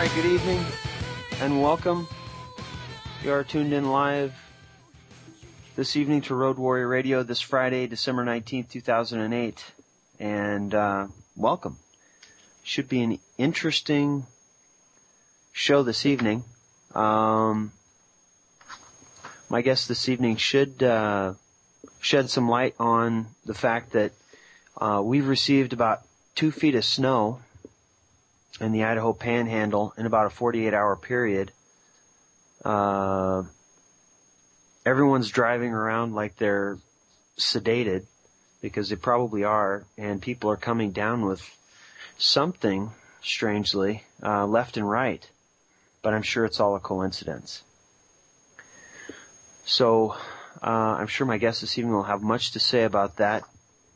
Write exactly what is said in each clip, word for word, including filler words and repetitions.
right, good evening and welcome. You are tuned in live this evening to Road Warrior Radio this Friday, December nineteenth, two thousand eight. And uh, welcome. Should be an interesting show this evening. Um, my guest this evening should uh, shed some light on the fact that uh, we've received about two feet of snow in the Idaho Panhandle in about a forty-eight hour period. Uh, everyone's driving around like they're sedated, because they probably are, and people are coming down with something, strangely, uh, left and right. But I'm sure it's all a coincidence. So, uh, I'm sure my guest this evening will have much to say about that.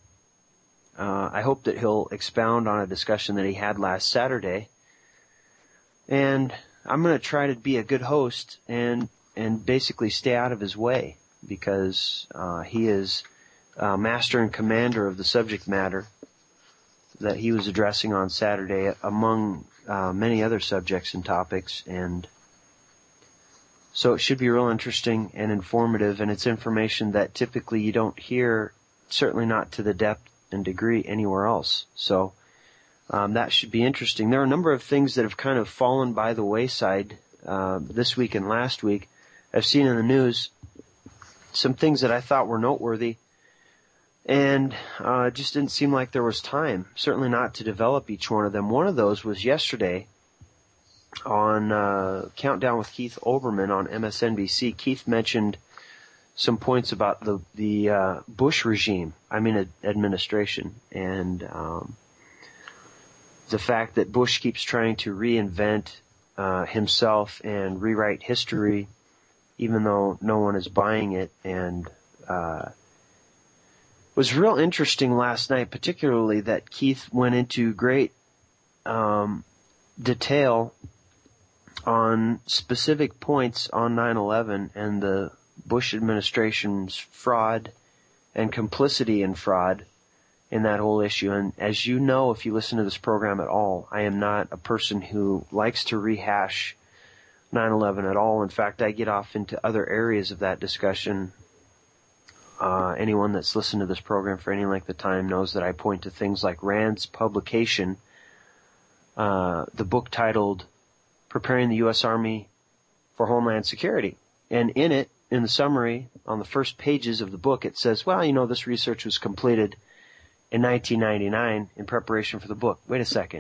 Uh, I hope that he'll expound on a discussion that he had last Saturday. And I'm going to try to be a good host and, and basically stay out of his way, because, uh, he is, uh, master and commander of the subject matter that he was addressing on Saturday, among, uh, many other subjects and topics. And so it should be real interesting and informative, and it's information that typically you don't hear, certainly not to the depth and degree anywhere else. So um, that should be interesting. There are a number of things that have kind of fallen by the wayside uh, this week and last week. I've seen in the news some things that I thought were noteworthy, and uh, it just didn't seem like there was time, certainly not to develop each one of them. One of those was yesterday on uh, Countdown with Keith Olbermann on M S N B C. Keith mentioned some points about the the uh, Bush regime, I mean ad- administration, and um, the fact that Bush keeps trying to reinvent uh, himself and rewrite history, even though no one is buying it. And uh, it was real interesting last night, particularly that Keith went into great um, detail on specific points on nine eleven and the Bush administration's fraud and complicity in fraud in that whole issue. And as you know, if you listen to this program at all, I am not a person who likes to rehash nine eleven at all. In fact, I get off into other areas of that discussion. Uh, anyone that's listened to this program for any length of time knows that I point to things like Rand's publication, uh, the book titled Preparing the U S Army for Homeland Security. And in it, in the summary, on the first pages of the book, it says, well, you know, this research was completed in nineteen ninety-nine in preparation for the book. Wait a second.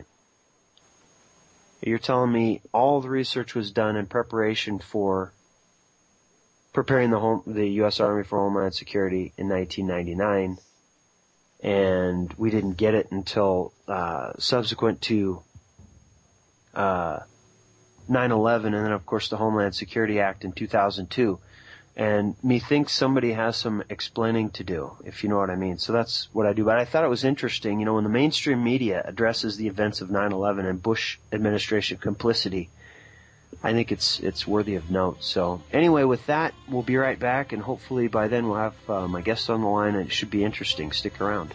You're telling me all the research was done in preparation for preparing the home, the U S Army for Homeland Security in nineteen ninety-nine, and we didn't get it until uh, subsequent to uh, nine eleven, and then, of course, the Homeland Security Act in two thousand two. And methinks somebody has some explaining to do, if you know what I mean. So that's what I do. But I thought it was interesting, you know, when the mainstream media addresses the events of nine eleven and Bush administration complicity, I think it's it's worthy of note. So anyway, with that, we'll be right back, and hopefully by then we'll have uh, my guests on the line, and it should be interesting. Stick around.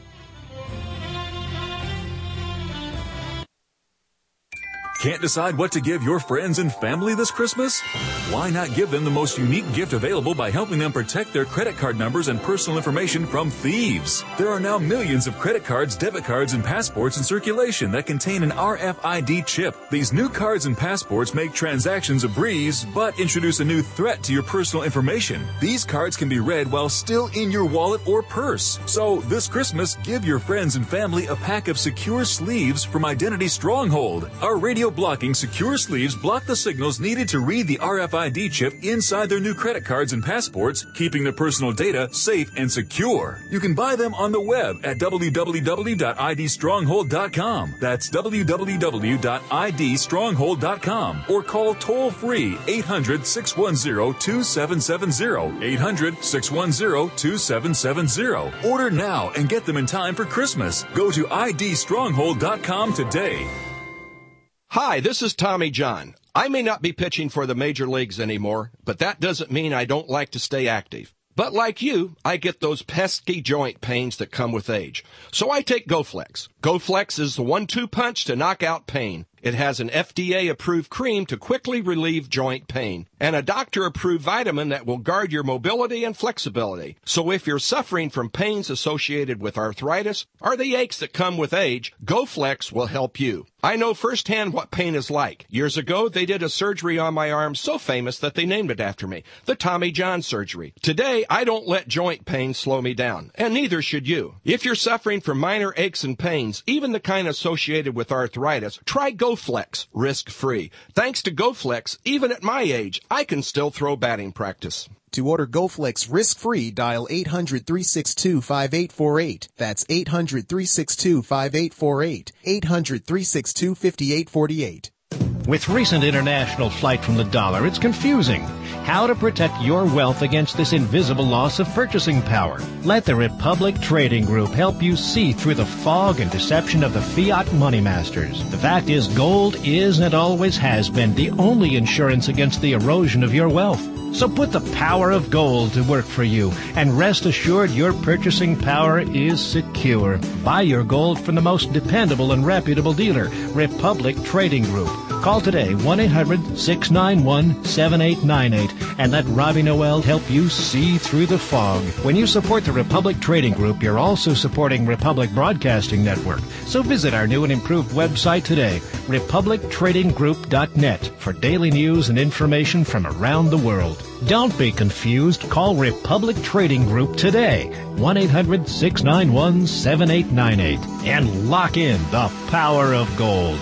Can't decide what to give your friends and family this Christmas? Why not give them the most unique gift available by helping them protect their credit card numbers and personal information from thieves? There are now millions of credit cards, debit cards, and passports in circulation that contain an R F I D chip. These new cards and passports make transactions a breeze, but introduce a new threat to your personal information. These cards can be read while still in your wallet or purse. So this Christmas, give your friends and family a pack of secure sleeves from Identity Stronghold. Our radio blocking secure sleeves block the signals needed to read the R F I D chip inside their new credit cards and passports, keeping their personal data safe and secure. You can buy them on the web at w w w dot i d stronghold dot com. That's w w w dot i d stronghold dot com, or call toll-free eight hundred, six one zero, two seven seven zero, eight hundred, six one zero, two seven seven zero. Order now and get them in time for Christmas. Go to i d stronghold dot com today. Hi, this is Tommy John. I may not be pitching for the major leagues anymore, but that doesn't mean I don't like to stay active. But like you, I get those pesky joint pains that come with age. So I take GoFlex. GoFlex is the one two punch to knock out pain. It has an F D A-approved cream to quickly relieve joint pain and a doctor-approved vitamin that will guard your mobility and flexibility. So if you're suffering from pains associated with arthritis or the aches that come with age, GoFlex will help you. I know firsthand what pain is like. Years ago, they did a surgery on my arm so famous that they named it after me, the Tommy John surgery. Today, I don't let joint pain slow me down, and neither should you. If you're suffering from minor aches and pains, even the kind associated with arthritis, try GoFlex, risk-free. Thanks to GoFlex, even at my age, I can still throw batting practice. To order GoFlex risk-free, dial eight hundred, three six two, five eight four eight. That's eight hundred, three six two, five eight four eight. eight hundred, three six two, five eight four eight. With recent international flight from the dollar, it's confusing. How to protect your wealth against this invisible loss of purchasing power. Let the Republic Trading Group help you see through the fog and deception of the fiat money masters. The fact is, gold is and always has been the only insurance against the erosion of your wealth. So put the power of gold to work for you, and rest assured your purchasing power is secure. Buy your gold from the most dependable and reputable dealer, Republic Trading Group. Call today, one eight hundred, six nine one, seven eight nine eight, and let Robbie Noel help you see through the fog. When you support the Republic Trading Group, you're also supporting Republic Broadcasting Network. So visit our new and improved website today, republic trading group dot net, for daily news and information from around the world. Don't be confused. Call Republic Trading Group today, one eight hundred, six nine one, seven eight nine eight, and lock in the power of gold.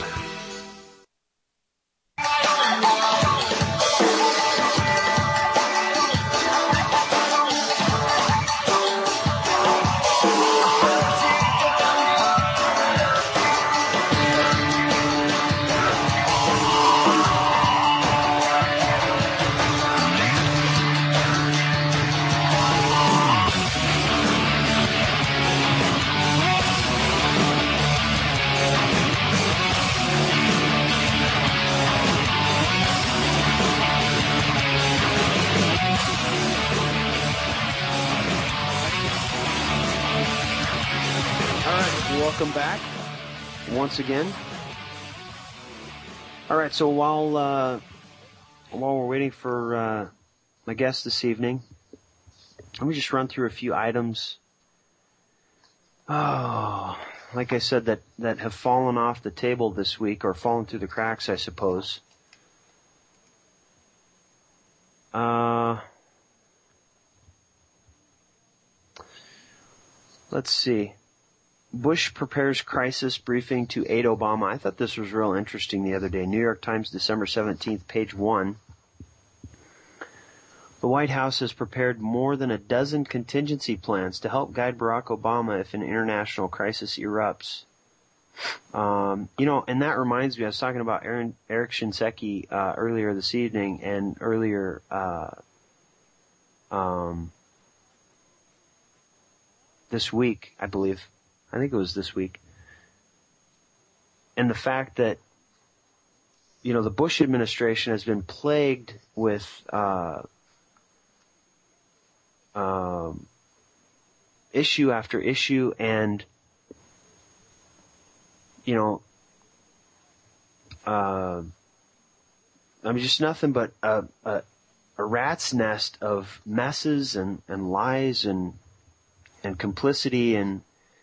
Welcome back once again. All right, so while uh, while we're waiting for uh, my guest this evening, let me just run through a few items. Oh, like I said, that, that have fallen off the table this week, or fallen through the cracks, I suppose. Uh, let's see. Bush prepares crisis briefing to aid Obama. I thought this was real interesting the other day. New York Times, December seventeenth, page one. The White House has prepared more than a dozen contingency plans to help guide Barack Obama if an international crisis erupts. Um, you know, and that reminds me, I was talking about Aaron, Eric Shinseki uh, earlier this evening, and earlier uh, um, this week, I believe. I think it was this week. And the fact that, you know, the Bush administration has been plagued with uh, um, issue after issue, and, you know, uh, I mean, just nothing but a, a, a rat's nest of messes and, and lies and and complicity and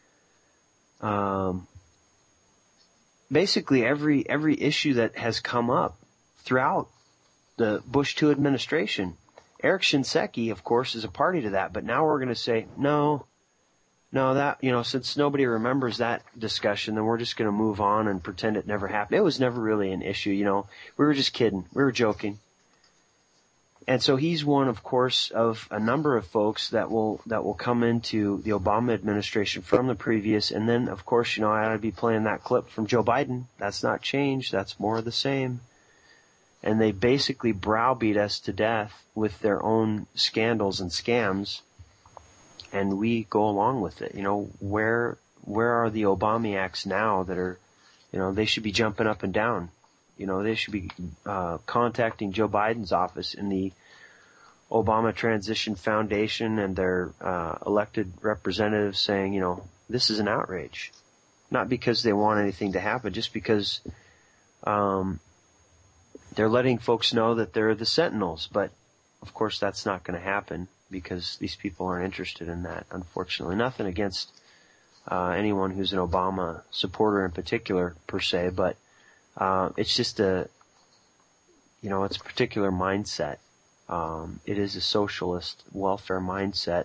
Um, basically every, every issue that has come up throughout the Bush two administration. Eric Shinseki, of course, is a party to that, but now we're going to say, no, no, that, you know, since nobody remembers that discussion, then we're just going to move on and pretend it never happened. It was never really an issue, you know, we were just kidding. We were joking. And so he's one, of course, of a number of folks that will that will come into the Obama administration from the previous. And then, of course, you know, I ought to be playing that clip from Joe Biden. That's not changed. That's more of the same. And they basically browbeat us to death with their own scandals and scams. And we go along with it. You know, where where are the Obamiacs now that are, you know, they should be jumping up and down. You know, they should be uh, contacting Joe Biden's office in the Obama Transition Foundation and their uh, elected representatives saying, you know, this is an outrage. Not because they want anything to happen, just because Um, they're letting folks know that they're the Sentinels, but of course that's not going to happen because these people aren't interested in that, unfortunately. Nothing against uh, anyone who's an Obama supporter in particular, per se, but uh, it's just a, you know, it's a particular mindset. Um, it is a socialist welfare mindset,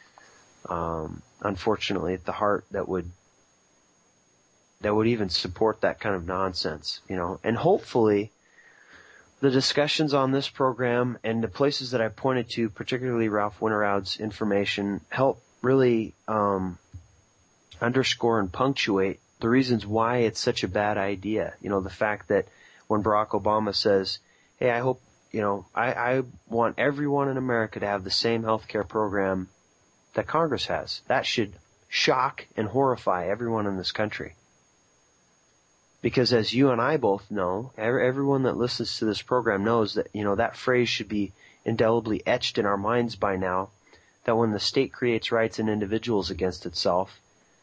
um, unfortunately, at the heart that would that would even support that kind of nonsense, you know. And hopefully the discussions on this program and the places that I pointed to, particularly Ralph Winteroud's information, help really um, underscore and punctuate the reasons why it's such a bad idea. You know, the fact that when Barack Obama says, hey, I hope, you know, I, I want everyone in America to have the same health care program that Congress has. That should shock and horrify everyone in this country. Because as you and I both know, everyone that listens to this program knows that, you know, that phrase should be indelibly etched in our minds by now, that when the state creates rights in individuals against itself,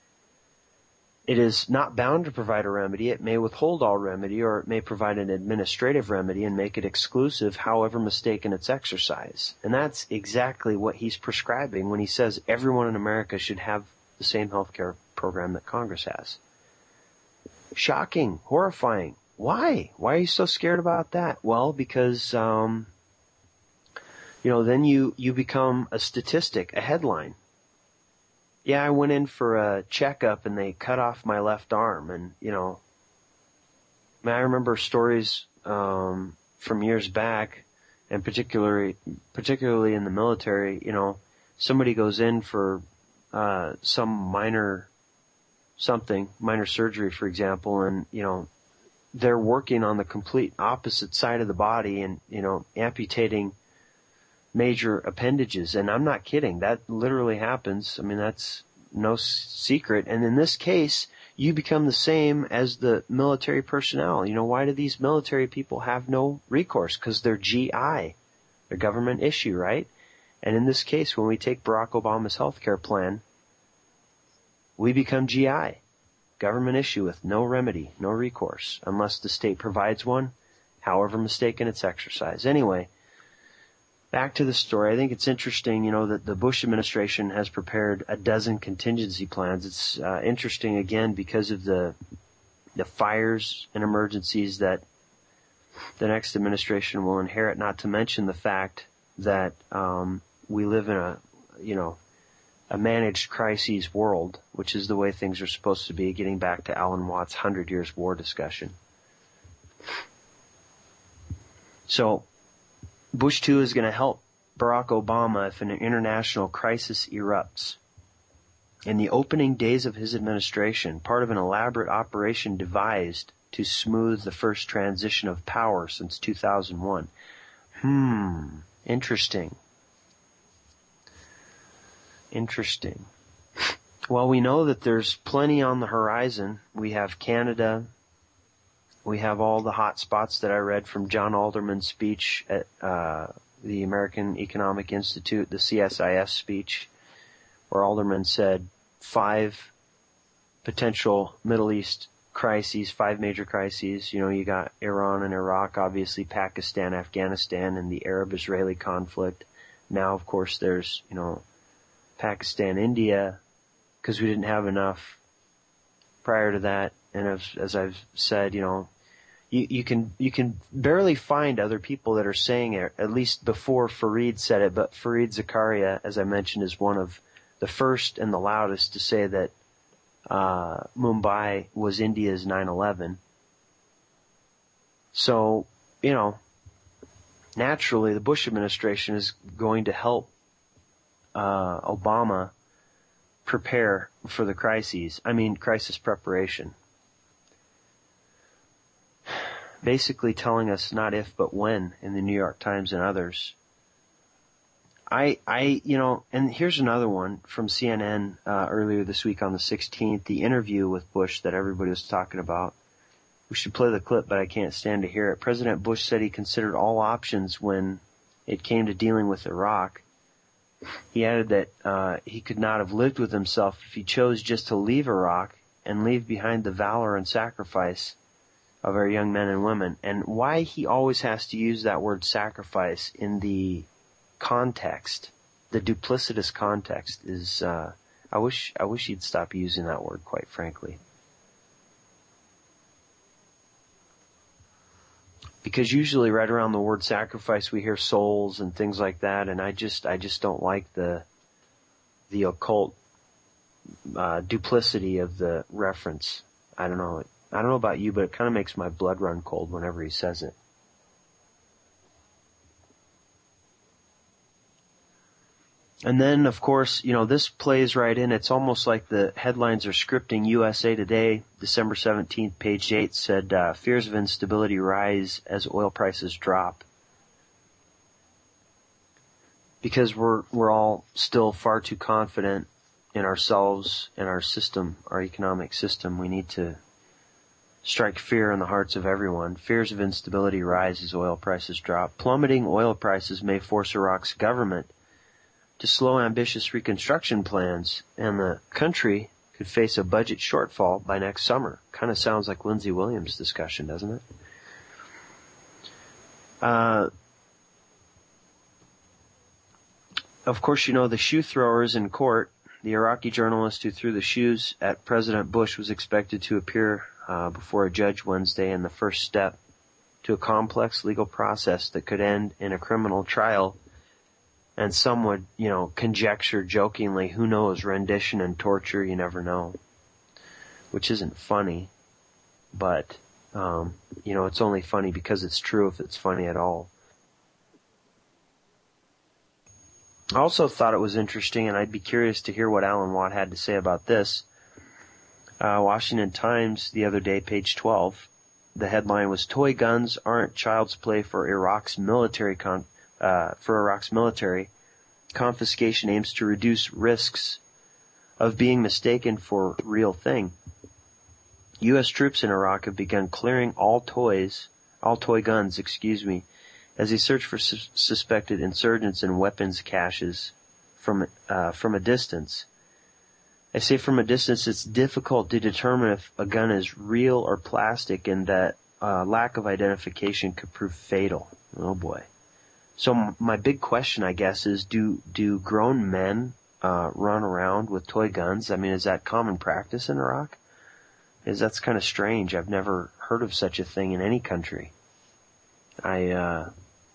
it is not bound to provide a remedy. It may withhold all remedy, or it may provide an administrative remedy and make it exclusive, however mistaken its exercise. And that's exactly what he's prescribing when he says everyone in America should have the same health care program that Congress has. Shocking, horrifying. Why? Why are you so scared about that? Well, because, um, you know, then you, you become a statistic, a headline. Yeah, I went in for a checkup and they cut off my left arm, and, you know, I, mean, I remember stories, um, from years back, and particularly, particularly in the military, you know, somebody goes in for, uh, some minor something, minor surgery, for example, and, you know, they're working on the complete opposite side of the body and, you know, amputating major appendages. And I'm not kidding. That literally happens. I mean, that's no secret. And in this case, you become the same as the military personnel. You know, why do these military people have no recourse? Because they're G I. They're government issue, right? And in this case, when we take Barack Obama's health care plan, we become G I, government issue with no remedy, no recourse, unless the state provides one, however mistaken its exercise. Anyway, back to the story. I think it's interesting, you know, that the Bush administration has prepared a dozen contingency plans. It's uh, interesting, again, because of the the fires and emergencies that the next administration will inherit, not to mention the fact that um, we live in a, you know, a managed crises world, which is the way things are supposed to be, getting back to Alan Watts' Hundred Years' War discussion. So, Bush two is going to help Barack Obama if an international crisis erupts. In the opening days of his administration, part of an elaborate operation devised to smooth the first transition of power since two thousand one. Hmm, interesting. Interesting. Well, we know that there's plenty on the horizon. We have Canada. We have all the hot spots that I read from John Alderman's speech at uh, the American Economic Institute, the C S I S speech, where Alderman said five potential Middle East crises, five major crises. You know, you got Iran and Iraq, obviously Pakistan, Afghanistan, and the Arab-Israeli conflict. Now, of course, there's, you know, Pakistan, India, because we didn't have enough prior to that. And as, as I've said, you know, you, you can you can barely find other people that are saying it, at least before Fareed said it. But Fareed Zakaria, as I mentioned, is one of the first and the loudest to say that uh, Mumbai was India's nine eleven. So, you know, naturally the Bush administration is going to help Uh, Obama prepare for the crises. I mean, crisis preparation. Basically telling us not if, but when in the New York Times and others. I, I, you know, and here's another one from C N N uh, earlier this week on the sixteenth, the interview with Bush that everybody was talking about. We should play the clip, but I can't stand to hear it. President Bush said he considered all options when it came to dealing with Iraq. He added that uh, he could not have lived with himself if he chose just to leave Iraq and leave behind the valor and sacrifice of our young men and women. And why he always has to use that word sacrifice in the context, the duplicitous context, is, uh, I wish, I wish he'd stop using that word, quite frankly. Because usually right around the word sacrifice we hear souls and things like that, and I just, I just don't like the, the occult, uh, duplicity of the reference. I don't know. I don't know about you, but it kind of makes my blood run cold whenever he says it. And then, of course, you know, this plays right in. It's almost like the headlines are scripting. U S A Today, December seventeenth, page eight, said, uh, fears of instability rise as oil prices drop. Because we're, we're all still far too confident in ourselves and our system, our economic system. We need to strike fear in the hearts of everyone. Fears of instability rise as oil prices drop. Plummeting oil prices may force Iraq's government to slow ambitious reconstruction plans, and the country could face a budget shortfall by next summer. Kind of sounds like Lindsey Williams' discussion, doesn't it? Uh, of course, you know, the shoe throwers in court. The Iraqi journalist who threw the shoes at President Bush was expected to appear uh, before a judge Wednesday in the first step to a complex legal process that could end in a criminal trial. And some would, you know, conjecture jokingly, who knows, rendition and torture, you never know. Which isn't funny, but, um, you know, it's only funny because it's true if it's funny at all. I also thought it was interesting, and I'd be curious to hear what Alan Watt had to say about this. Uh, Washington Times, the other day, page twelve, the headline was, "Toy guns aren't child's play for Iraq's military con- Uh, for Iraq's military. Confiscation aims to reduce risks of being mistaken for real thing." U S troops in Iraq have begun clearing all toys, all toy guns, excuse me, as they search for su- suspected insurgents and weapons caches from uh, from a distance. I say from a distance, it's difficult to determine if a gun is real or plastic, and that uh, lack of identification could prove fatal. Oh boy. So my big question, I guess, is do do grown men uh, run around with toy guns? I mean, is that common practice in Iraq? Is that's kind of strange. I've never heard of such a thing in any country. I uh,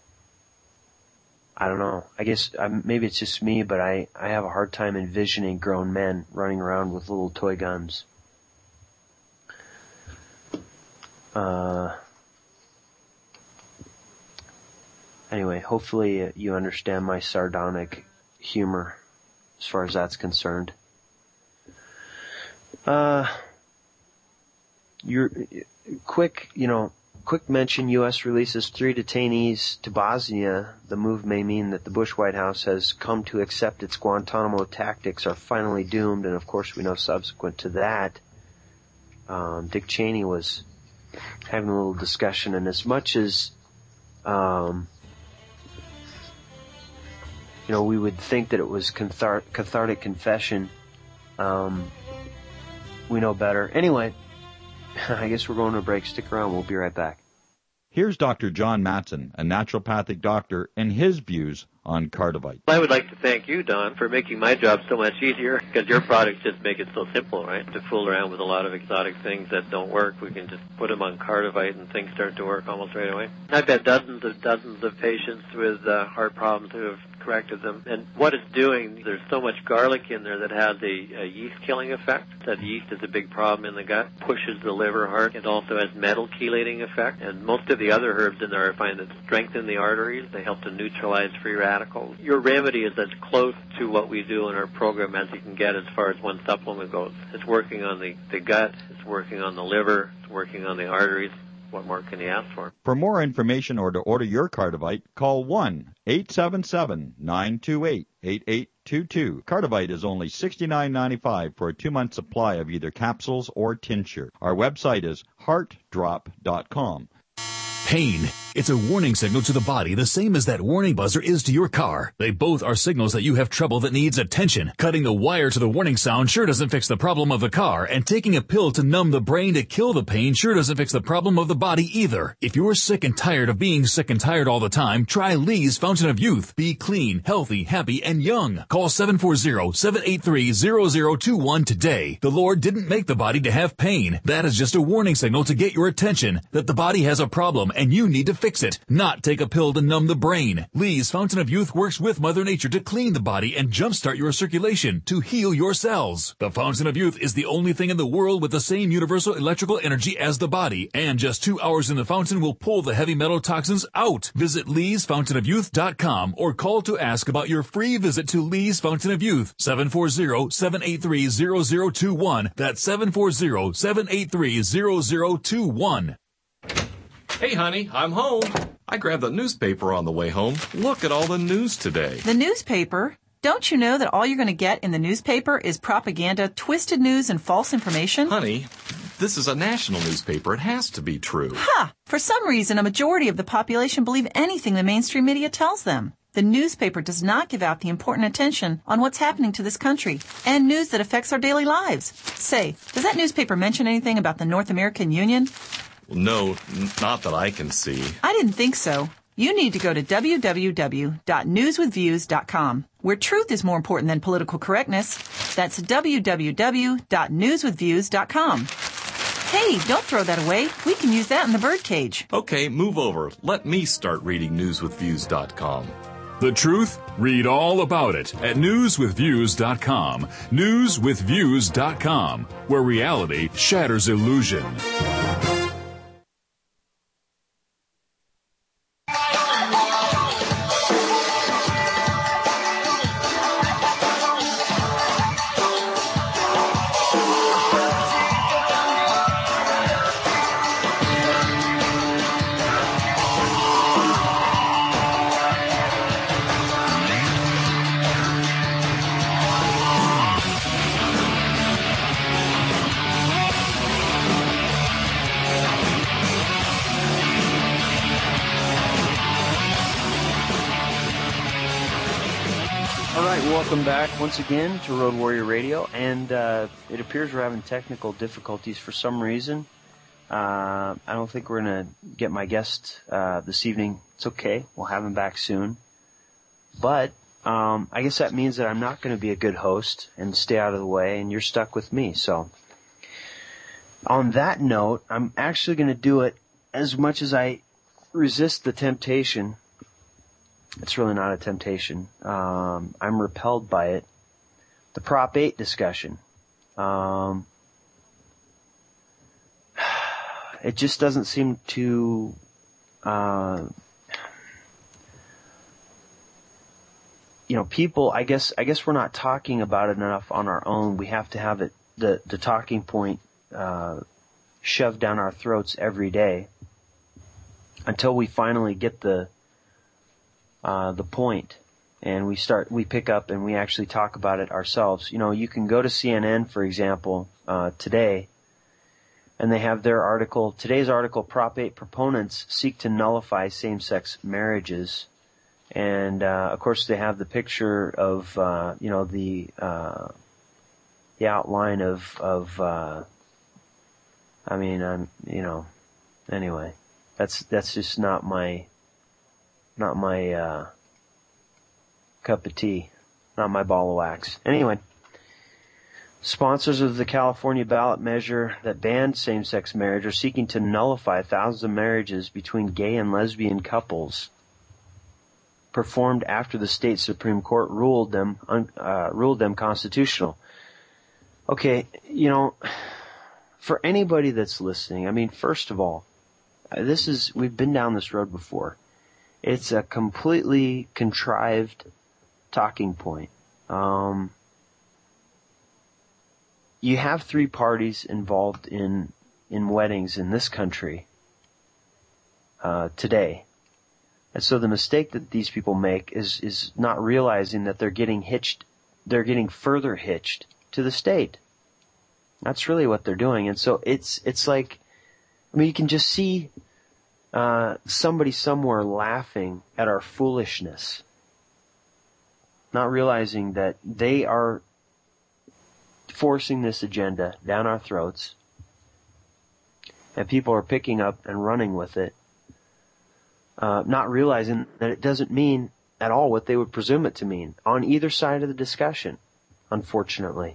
I don't know. I guess uh, maybe it's just me, but I I have a hard time envisioning grown men running around with little toy guns. Uh. Anyway, hopefully you understand my sardonic humor as far as that's concerned. Uh, your quick, you know, quick mention, U S releases three detainees to Bosnia. The move may mean that the Bush White House has come to accept its Guantanamo tactics are finally doomed, and of course we know subsequent to that, um, Dick Cheney was having a little discussion, and as much as, um, you know, we would think that it was cathart- cathartic confession. Um, we know better. Anyway, I guess we're going to a break. Stick around. We'll be right back. Here's Doctor John Matson, a naturopathic doctor, and his views on Cardivite. I would like to thank you, Don, for making my job so much easier, because your products just make it so simple, right? To fool around with a lot of exotic things that don't work, we can just put them on Cardivite and things start to work almost right away. I've had dozens of dozens of patients with uh, heart problems who have corrected them. And what it's doing, there's so much garlic in there that has a, a yeast-killing effect. That yeast is a big problem in the gut, pushes the liver hard. It also has metal chelating effect. And most of the other herbs in there I find that strengthen the arteries. They help to neutralize free radicals. Your remedy is as close to what we do in our program as you can get as far as one supplement goes. It's working on the, the gut, it's working on the liver, it's working on the arteries. What more can you ask for? For more information or to order your Cardivite, call one eight seven seven, nine two eight, eight eight two two. Cardivite is only sixty-nine ninety-five for a two-month supply of either capsules or tincture. Our website is heart drop dot com. Pain It's a warning signal to the body, the same as that warning buzzer is to your car. They both are signals that you have trouble that needs attention. Cutting the wire to the warning sound sure doesn't fix the problem of the car, and taking a pill to numb the brain to kill the pain sure doesn't fix the problem of the body either. If you're sick and tired of being sick and tired all the time, try Lee's Fountain of Youth. Be clean, healthy, happy, and young. Call seven four zero, seven eight three, zero zero two one today. The Lord didn't make the body to have pain. That is just a warning signal to get your attention that the body has a problem and you need to fix it, not take a pill to numb the brain. Lee's Fountain of Youth works with Mother Nature to clean the body and jumpstart your circulation to heal your cells. The Fountain of Youth is the only thing in the world with the same universal electrical energy as the body, and just two hours in the fountain will pull the heavy metal toxins out. Visit lees fountain of youth dot com or call to ask about your free visit to Lee's Fountain of Youth, seven four zero, seven eight three, zero zero two one. That's seven four zero, seven eight three, zero zero two one. Hey, honey, I'm home. I grabbed the newspaper on the way home. Look at all the news today. The newspaper? Don't you know that all you're going to get in the newspaper is propaganda, twisted news, and false information? Honey, this is a national newspaper. It has to be true. Ha! For some reason, a majority of the population believe anything the mainstream media tells them. The newspaper does not give out the important attention on what's happening to this country and news that affects our daily lives. Say, does that newspaper mention anything about the North American Union? No, n- not that I can see. I didn't think so. You need to go to w w w dot news with views dot com, where truth is more important than political correctness. That's w w w dot news with views dot com. Hey, don't throw that away. We can use that in the birdcage. Okay, move over. Let me start reading news with views dot com. The truth? Read all about it at news with views dot com. news with views dot com, where reality shatters illusion. Welcome back once again to Road Warrior Radio, and uh, it appears we're having technical difficulties for some reason. Uh, I don't think we're going to get my guest uh, this evening. It's okay. We'll have him back soon. But um, I guess that means that I'm not going to be a good host and stay out of the way, and you're stuck with me. So on that note, I'm actually going to do it as much as I resist the temptation. It's really not a temptation. Um, I'm repelled by it. The Prop eight discussion. Um, it just doesn't seem to, uh, you know, people, I guess, I guess we're not talking about it enough on our own. We have to have it, the, the talking point, uh, shoved down our throats every day until we finally get the, Uh, the point, and we start, we pick up and we actually talk about it ourselves. You know, you can go to C N N, for example, uh, today, and they have their article, today's article, Prop eight proponents seek to nullify same-sex marriages. And, uh, of course, they have the picture of, uh, you know, the, uh, the outline of, of, uh, I mean, I'm, you know, anyway, that's, that's just not my, Not my uh, cup of tea. Not my ball of wax. Anyway, sponsors of the California ballot measure that banned same-sex marriage are seeking to nullify thousands of marriages between gay and lesbian couples performed after the state Supreme Court ruled them uh, ruled them constitutional. Okay, you know, for anybody that's listening, I mean, first of all, this is we've been down this road before. It's a completely contrived talking point. Um, you have three parties involved in in weddings in this country uh, today, and so the mistake that these people make is is not realizing that they're getting hitched, they're getting further hitched to the state. That's really what they're doing, and so it's it's like, I mean, you can just see uh, somebody somewhere laughing at our foolishness, not realizing that they are forcing this agenda down our throats, and people are picking up and running with it, uh, not realizing that it doesn't mean at all what they would presume it to mean on either side of the discussion, unfortunately.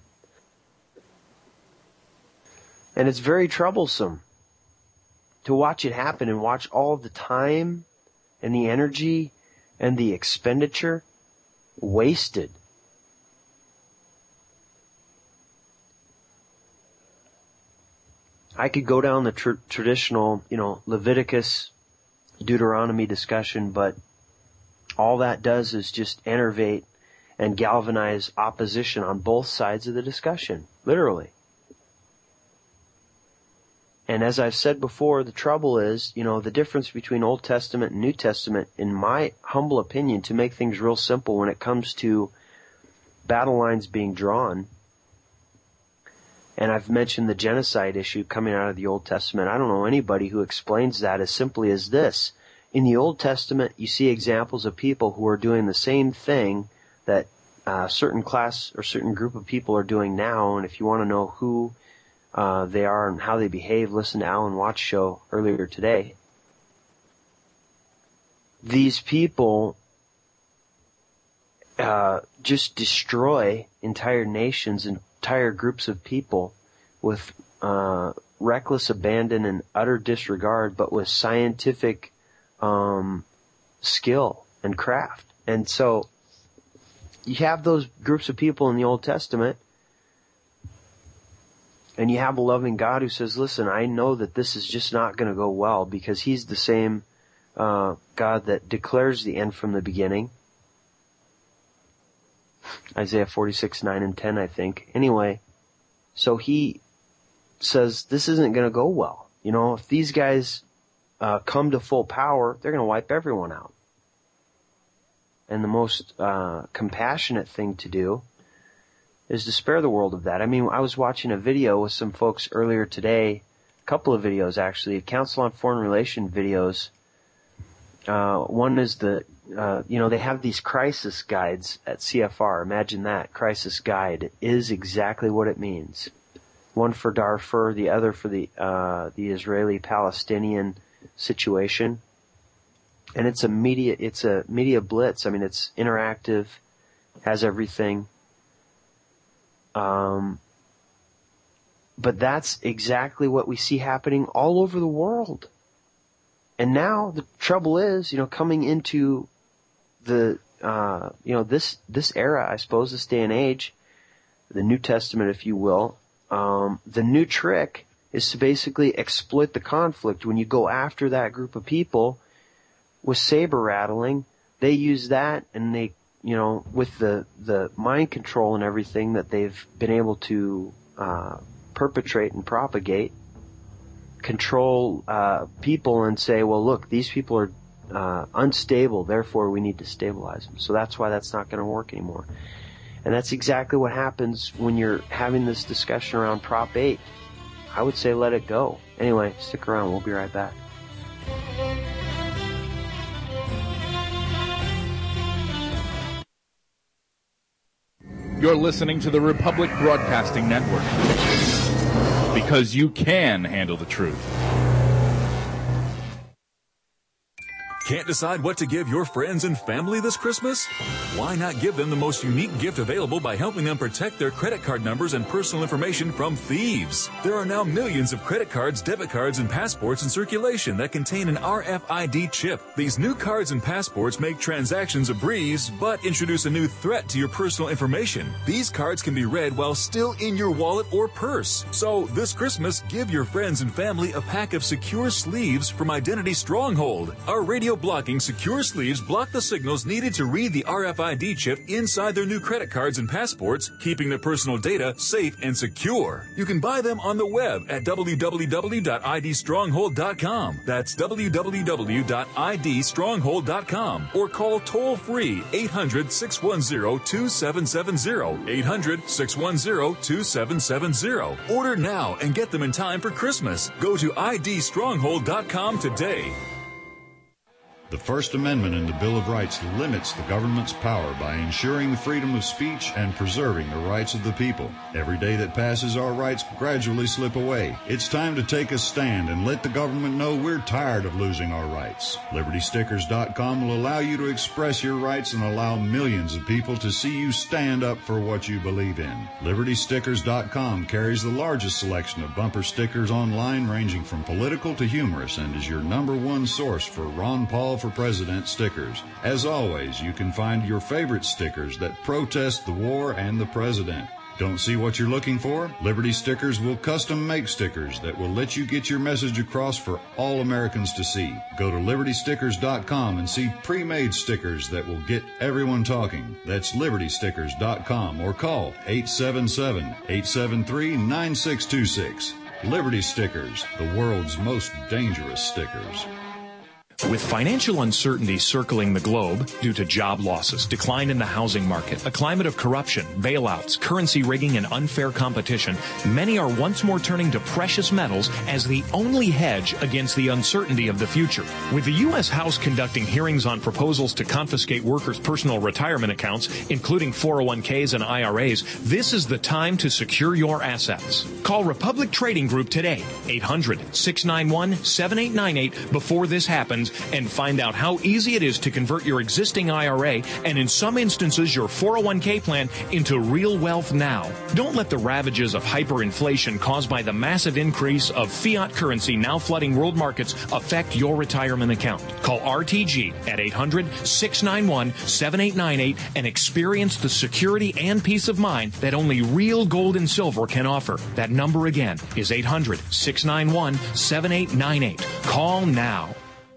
And it's very troublesome to watch it happen and watch all the time and the energy and the expenditure wasted. I could go down the tr- traditional, you know, Leviticus, Deuteronomy discussion, but all that does is just enervate and galvanize opposition on both sides of the discussion, literally. And as I've said before, the trouble is, you know, the difference between Old Testament and New Testament, in my humble opinion, to make things real simple when it comes to battle lines being drawn, and I've mentioned the genocide issue coming out of the Old Testament. I don't know anybody who explains that as simply as this. In the Old Testament, you see examples of people who are doing the same thing that a certain class or certain group of people are doing now, and if you want to know who uh, they are and how they behave, listen to Alan Watts' show earlier today. These people uh, just destroy entire nations and entire groups of people with uh, reckless abandon and utter disregard, but with scientific um, skill and craft. And so you have those groups of people in the Old Testament, and you have a loving God who says, listen, I know that this is just not going to go well, because He's the same uh, God that declares the end from the beginning. Isaiah forty-six, nine and ten, I think. Anyway, so He says this isn't going to go well. You know, if these guys uh, come to full power, they're going to wipe everyone out. And the most uh, compassionate thing to do is to spare the world of that. I mean, I was watching a video with some folks earlier today, a couple of videos actually, Council on Foreign Relations videos. Uh, one is the, uh, you know, they have these crisis guides at C F R. Imagine that. Crisis guide is exactly what it means. One for Darfur, the other for the, uh, the Israeli-Palestinian situation. And it's a media, it's a media blitz. I mean, it's interactive, has everything. Um, but that's exactly what we see happening all over the world. And now the trouble is, you know, coming into the, uh, you know, this, this era, I suppose, this day and age, the New Testament, if you will, um, the new trick is to basically exploit the conflict. When you go after that group of people with saber rattling, they use that, and they, you know, with the, the mind control and everything that they've been able to, uh, perpetrate and propagate, control uh people and say, well, look, these people are uh unstable, therefore we need to stabilize them. So that's why that's not going to work anymore. And that's exactly what happens when you're having this discussion around Prop eight. I would say let it go. Anyway, stick around. We'll be right back. You're listening to the Republic Broadcasting Network, because you can handle the truth. Can't decide what to give your friends and family this Christmas? Why not give them the most unique gift available by helping them protect their credit card numbers and personal information from thieves? There are now millions of credit cards, debit cards, and passports in circulation that contain an R F I D chip. These new cards and passports make transactions a breeze, but introduce a new threat to your personal information. These cards can be read while still in your wallet or purse. So this Christmas, give your friends and family a pack of secure sleeves from Identity Stronghold. Our radio blocking secure sleeves block the signals needed to read the R F I D chip inside their new credit cards and passports, keeping their personal data safe and secure. You can buy them on the web at w w w dot i d stronghold dot com. That's w w w dot i d stronghold dot com, or call toll-free eight hundred, six one zero, two seven seven zero, eight hundred, six one zero, two seven seven zero. Order now and get them in time for Christmas. Go to i d stronghold dot com today. The First Amendment in the Bill of Rights limits the government's power by ensuring the freedom of speech and preserving the rights of the people. Every day that passes, our rights gradually slip away. It's time to take a stand and let the government know we're tired of losing our rights. Liberty Stickers dot com will allow you to express your rights and allow millions of people to see you stand up for what you believe in. Liberty Stickers dot com carries the largest selection of bumper stickers online, ranging from political to humorous, and is your number one source for Ron Paul for President stickers. As always, you can find your favorite stickers that protest the war and the president. Don't see what you're looking for? Liberty Stickers will custom make stickers that will let you get your message across for all Americans to see. Go to Liberty Stickers dot com and see pre-made stickers that will get everyone talking. That's Liberty Stickers dot com, or call eight seven seven, eight seven three, nine six two six. Liberty Stickers, the world's most dangerous stickers. With financial uncertainty circling the globe due to job losses, decline in the housing market, a climate of corruption, bailouts, currency rigging, and unfair competition, many are once more turning to precious metals as the only hedge against the uncertainty of the future. With the U S House conducting hearings on proposals to confiscate workers' personal retirement accounts, including four oh one k's and I R A's, this is the time to secure your assets. Call Republic Trading Group today, eight hundred, six nine one, seven eight nine eight, before this happens, and find out how easy it is to convert your existing I R A and, in some instances, your four oh one k plan into real wealth now. Don't let the ravages of hyperinflation caused by the massive increase of fiat currency now flooding world markets affect your retirement account. Call R T G at eight hundred, six nine one, seven eight nine eight and experience the security and peace of mind that only real gold and silver can offer. That number again is eight hundred, six nine one, seven eight nine eight. Call now.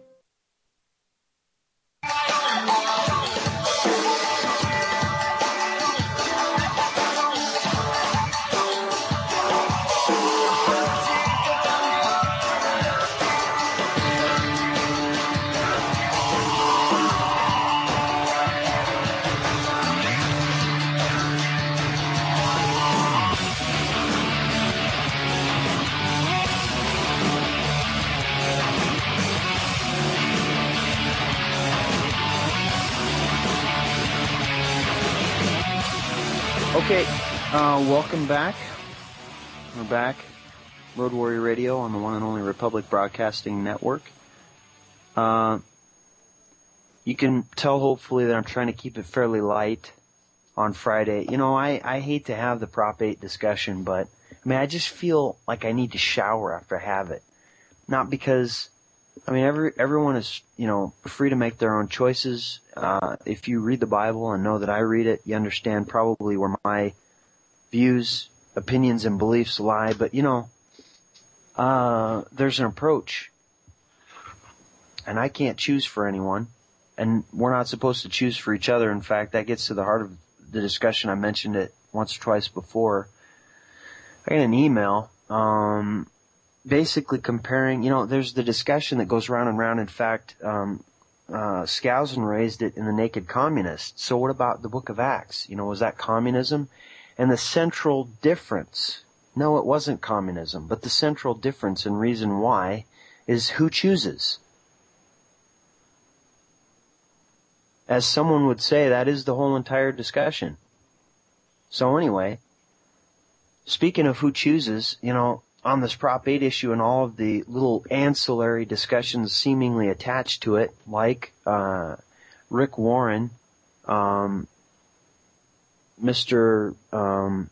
Okay, uh, welcome back. We're back. Road Warrior Radio on the one and only Republic Broadcasting Network. Uh, you can tell, hopefully, that I'm trying to keep it fairly light on Friday. You know, I, I hate to have the Prop eight discussion, but, I mean, I just feel like I need to shower after I have it. Not because, I mean, every everyone is, you know, free to make their own choices. Uh, if you read the Bible and know that I read it, you understand probably where my views, opinions, and beliefs lie. But, you know, uh, there's an approach. And I can't choose for anyone. And we're not supposed to choose for each other. In fact, that gets to the heart of the discussion. I mentioned it once or twice before. I got an email, um, basically comparing, you know, there's the discussion that goes round and round. In fact, um, uh, Skousen raised it in The Naked Communist. So what about the Book of Acts? You know, was that communism? And the central difference, no, it wasn't communism, but the central difference and reason why is who chooses. As someone would say, that is the whole entire discussion. So anyway, speaking of who chooses, you know, on this Prop eight issue and all of the little ancillary discussions seemingly attached to it, like uh, Rick Warren, um, Mister Um,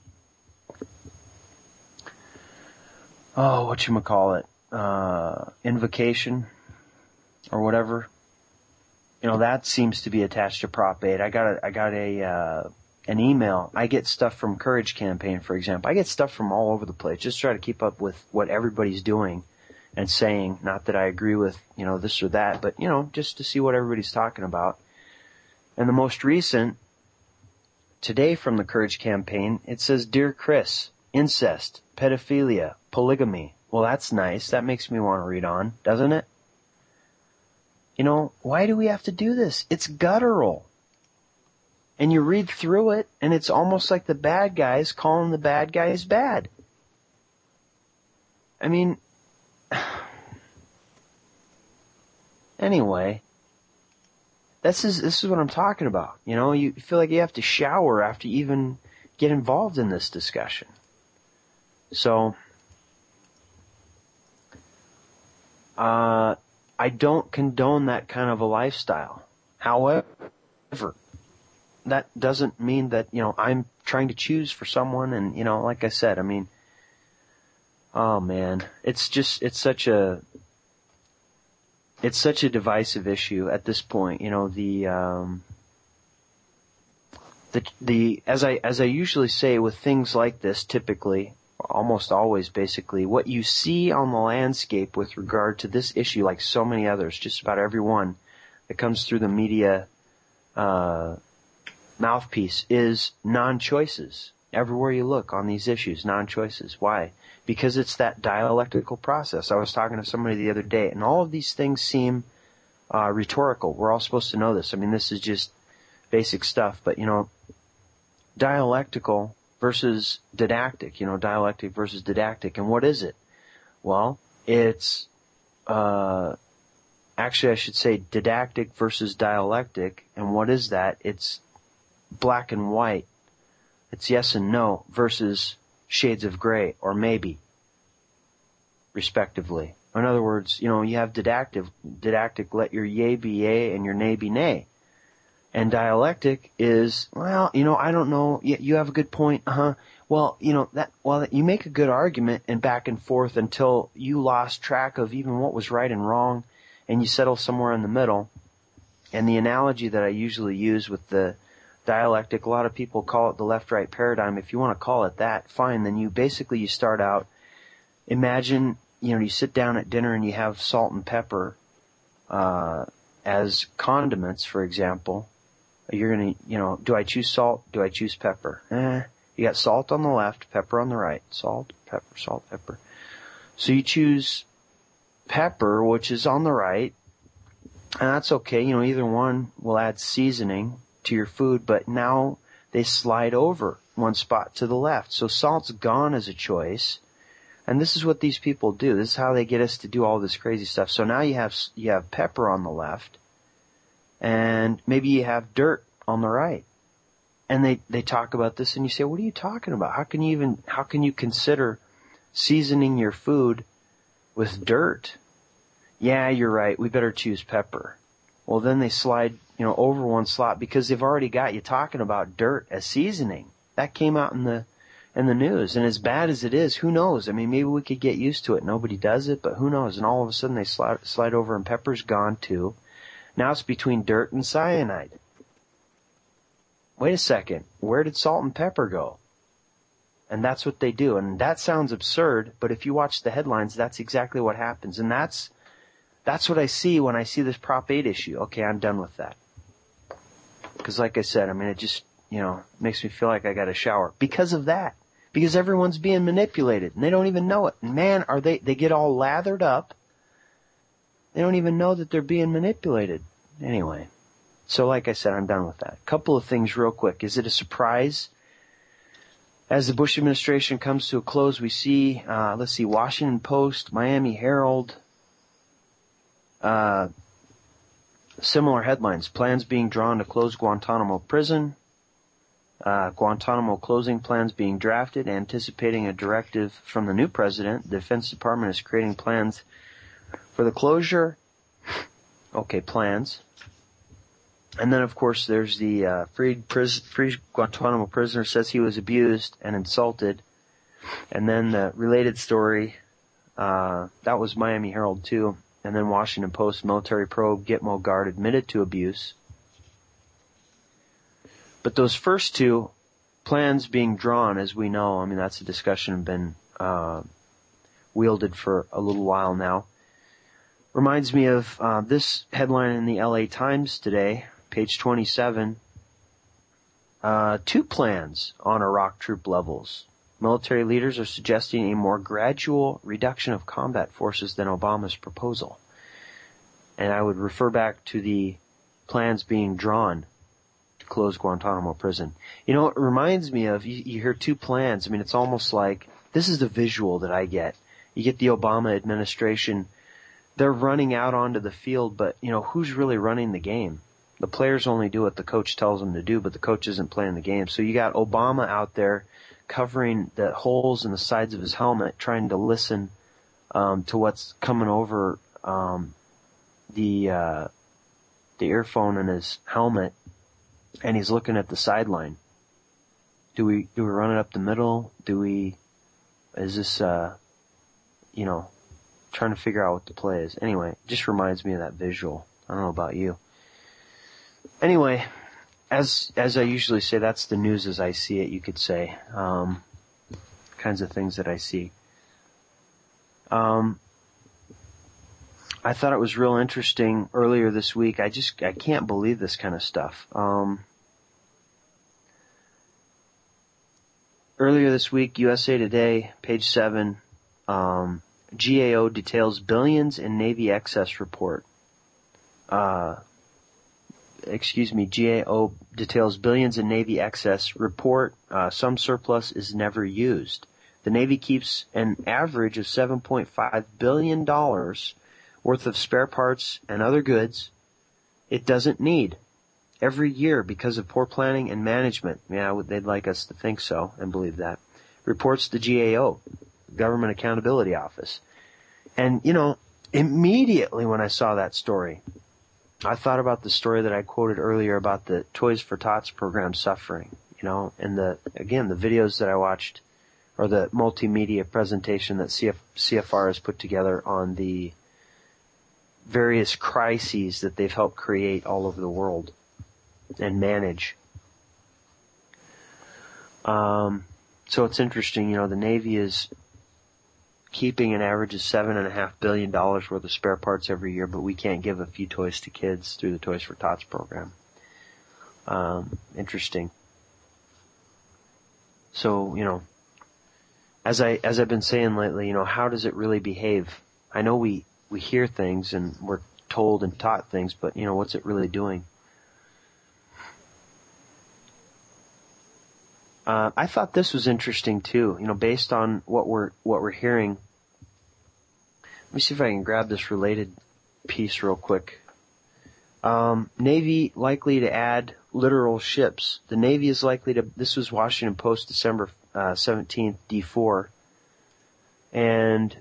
oh, whatchamacallit, uh, Invocation, or whatever. You know, that seems to be attached to Prop eight. I got a, I got a, uh, an email. I get stuff from Courage Campaign, for example. I get stuff from all over the place. Just try to keep up with what everybody's doing and saying. Not that I agree with, you know, this or that, but, you know, just to see what everybody's talking about. And the most recent, today from the Courage Campaign, it says, Dear Chris, incest, pedophilia, polygamy. Well, that's nice. That makes me want to read on, doesn't it? You know, why do we have to do this? It's guttural. And you read through it, and it's almost like the bad guys calling the bad guys bad. I mean, anyway, this is this is what I'm talking about. You know, you feel like you have to shower after you even get involved in this discussion. So, uh, I don't condone that kind of a lifestyle. However, that doesn't mean that, you know, I'm trying to choose for someone. And, you know, like I said, I mean, oh man, it's just, it's such a, it's such a divisive issue at this point. You know, the, um, the, the, as I, as I usually say with things like this, typically, almost always basically, what you see on the landscape with regard to this issue, like so many others, just about every one that comes through the media, uh, mouthpiece, is non-choices. Everywhere you look on these issues, non-choices. Why? Because it's that dialectical process. I was talking to somebody the other day, and all of these things seem uh, rhetorical. We're all supposed to know this. I mean, this is just basic stuff. But, you know, dialectical versus didactic, you know, dialectic versus didactic. And what is it? Well, it's, uh, actually I should say didactic versus dialectic. And what is that? It's black and white. It's yes and no versus shades of gray or maybe, respectively. In other words, you know, you have didactic, didactic, let your yay be yay and your nay be nay. And dialectic is, well, you know, I don't know, you, you have a good point, uh-huh. Well, you know, that, well, you make a good argument and back and forth until you lost track of even what was right and wrong, and you settle somewhere in the middle. And the analogy that I usually use with the dialectic, a lot of people call it the left-right paradigm. If you want to call it that, fine. Then you basically, you start out, imagine, you know, you sit down at dinner and you have salt and pepper, uh, as condiments, for example. You're gonna, you know, do I choose salt? Do I choose pepper? Eh, you got salt on the left, pepper on the right. Salt, pepper, salt, pepper. So you choose pepper, which is on the right, and that's okay. You know, either one will add seasoning to your food, but now they slide over one spot to the left. So salt's gone as a choice, and this is what these people do. This is how they get us to do all this crazy stuff. So now you have you have pepper on the left, and maybe you have dirt on the right. And they, they talk about this, and you say, what are you talking about? How can you even, how can you consider seasoning your food with dirt? Yeah, you're right. We better choose pepper. Well, then they slide, you know, over one slot because they've already got you talking about dirt as seasoning. That came out in the, in the news. And as bad as it is, who knows? I mean, maybe we could get used to it. Nobody does it, but who knows? And all of a sudden they slide, slide over and pepper's gone too. Now it's between dirt and cyanide. Wait a second. Where did salt and pepper go? And that's what they do. And that sounds absurd, but if you watch the headlines, that's exactly what happens. And that's, that's what I see when I see this Prop eight issue. Okay, I'm done with that. Because like I said, I mean, it just, you know, makes me feel like I got to shower. Because of that. Because everyone's being manipulated, and they don't even know it. And man, are they, they get all lathered up. They don't even know that they're being manipulated. Anyway, so like I said, I'm done with that. Couple of things real quick. Is it a surprise? As the Bush administration comes to a close, we see, uh, let's see, Washington Post, Miami Herald, uh, similar headlines. Plans being drawn to close Guantanamo prison. Uh, Guantanamo closing plans being drafted, anticipating a directive from the new president. The Defense Department is creating plans for the closure. Okay, plans. And then, of course, there's the uh, freed, pris- freed Guantanamo prisoner says he was abused and insulted. And then the related story, uh, that was Miami Herald too. And then Washington Post, military probe, Gitmo guard admitted to abuse. But those first two, plans being drawn, as we know, I mean, that's a discussion been uh, wielded for a little while now. Reminds me of uh, this headline in the L A Times today, page twenty-seven. Uh, two plans on Iraq troop levels. Military leaders are suggesting a more gradual reduction of combat forces than Obama's proposal. And I would refer back to the plans being drawn to close Guantanamo prison. You know, it reminds me of, you, you hear two plans. I mean, it's almost like, this is the visual that I get. You get the Obama administration, they're running out onto the field, but, you know, who's really running the game? The players only do what the coach tells them to do, but the coach isn't playing the game. So you got Obama out there covering the holes in the sides of his helmet, trying to listen um, to what's coming over um, the uh, the earphone in his helmet, and he's looking at the sideline. Do we do we run it up the middle? Do we? Is this uh, you know, trying to figure out what the play is? Anyway, it just reminds me of that visual. I don't know about you. Anyway, as as I usually say, that's the news as I see it, you could say. Um, kinds of things that I see. Um, I thought it was real interesting earlier this week. I just, I can't believe this kind of stuff. Um, earlier this week, U S A Today, page seven, um, G A O details billions in Navy excess report. Uh, excuse me, G A O details billions in Navy excess report. Uh, some surplus is never used. The Navy keeps an average of seven point five billion dollars worth of spare parts and other goods it doesn't need every year because of poor planning and management. Yeah, they'd like us to think so and believe that. Reports the G A O, Government Accountability Office. And, you know, immediately when I saw that story, I thought about the story that I quoted earlier about the Toys for Tots program suffering, you know, and the, again, the videos that I watched, or the multimedia presentation that C F, C F R has put together on the various crises that they've helped create all over the world and manage. Um, so it's interesting, you know, the Navy is keeping an average of seven and a half billion dollars worth of spare parts every year, but we can't give a few toys to kids through the Toys for Tots program. Um, interesting. So, you know, as I, as I've been saying lately, you know, how does it really behave? I know we, we hear things and we're told and taught things, but, you know, what's it really doing? Uh, I thought this was interesting too, you know, based on what we're, what we're hearing. Let me see if I can grab this related piece real quick. Um, Navy likely to add littoral ships. The Navy is likely to, this was Washington Post, December uh, seventeenth, D four. And,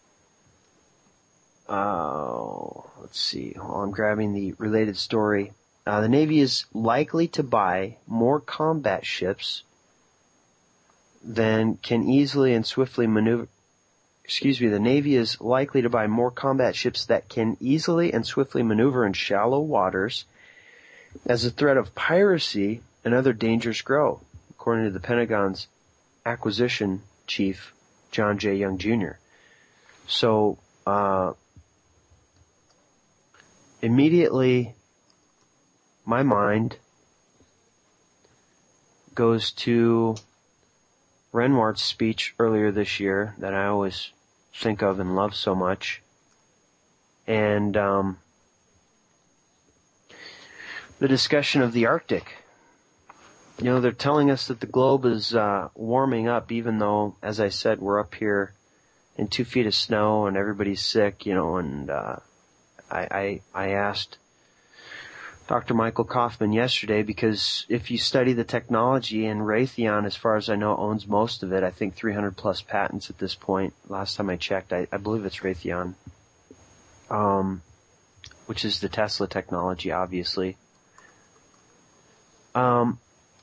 uh, let's see, while I'm grabbing the related story. Uh, the Navy is likely to buy more combat ships than can easily and swiftly maneuver. Excuse me, the Navy is likely to buy more combat ships that can easily and swiftly maneuver in shallow waters as the threat of piracy and other dangers grow, according to the Pentagon's acquisition chief, John J. Young, Junior So, uh, immediately my mind goes to Renwart's speech earlier this year that I always think of and love so much. And um, the discussion of the Arctic. You know, they're telling us that the globe is uh, warming up, even though, as I said, we're up here in two feet of snow and everybody's sick, you know, and uh, I, I, I asked Doctor Michael Kaufman yesterday, because if you study the technology, and Raytheon, as far as I know, owns most of it, I think three hundred plus patents at this point. Last time I checked, I, I believe it's Raytheon, um, which is the Tesla technology, obviously. Um,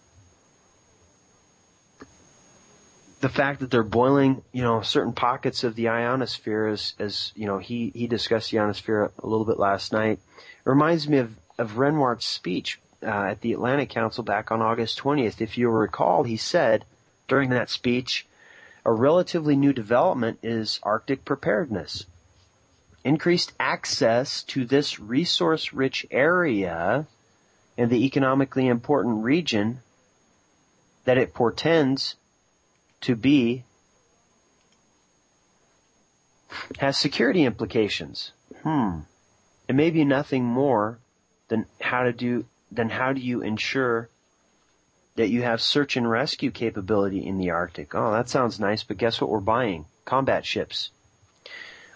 the fact that they're boiling, you know, certain pockets of the ionosphere, as, as you know, he, he discussed the ionosphere a little bit last night, reminds me of of Renwart's speech uh, at the Atlantic Council back on August twentieth. If you recall, he said during that speech, a relatively new development is Arctic preparedness. Increased access to this resource-rich area and the economically important region that it portends to be has security implications. Hmm. It may be nothing more Then how to do, then how do you ensure that you have search and rescue capability in the Arctic? Oh, that sounds nice, but guess what we're buying? Combat ships.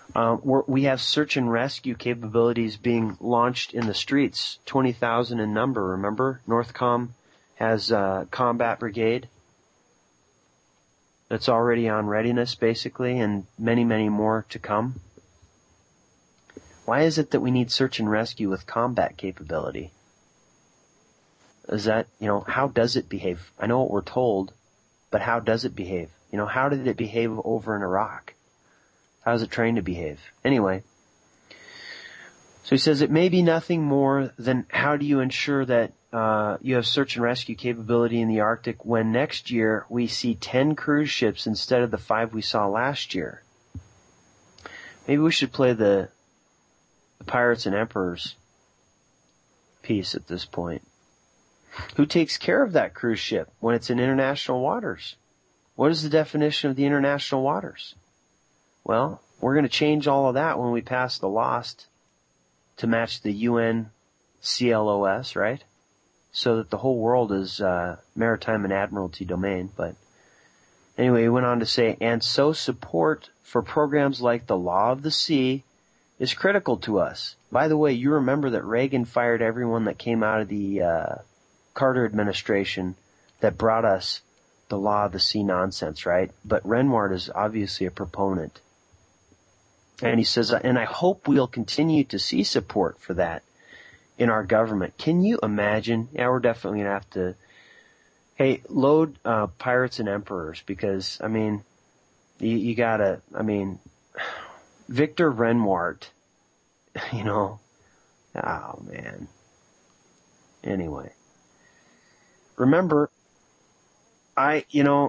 Uh, we're, we have search and rescue capabilities being launched in the streets, twenty thousand in number, remember? Northcom has a combat brigade that's already on readiness, basically, and many, many more to come. Why is it that we need search and rescue with combat capability? Is that, you know, how does it behave? I know what we're told, but how does it behave? You know, how did it behave over in Iraq? How is it trained to behave? Anyway, so he says it may be nothing more than how do you ensure that uh, you have search and rescue capability in the Arctic when next year we see ten cruise ships instead of the five we saw last year. Maybe we should play the, the Pirates and Emperors piece at this point. Who takes care of that cruise ship when it's in international waters? What is the definition of the international waters? Well, we're going to change all of that when we pass the LOST to match the U N C L O S, right? So that the whole world is uh, maritime and admiralty domain. But anyway, he went on to say, and so support for programs like the Law of the Sea is critical to us. By the way, you remember that Reagan fired everyone that came out of the uh, Carter administration that brought us the Law of the Sea nonsense, right? But Renward is obviously a proponent. And he says, and I hope we'll continue to see support for that in our government. Can you imagine? Yeah, we're definitely going to have to, hey, load uh, Pirates and Emperors because, I mean, you, you got to, I mean, Victor Renwart, you know, oh, man. Anyway. Remember, I, you know,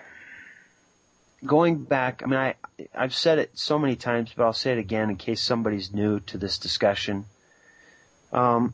going back, I mean, I, I've said it so many times, but I'll say it again in case somebody's new to this discussion. Um,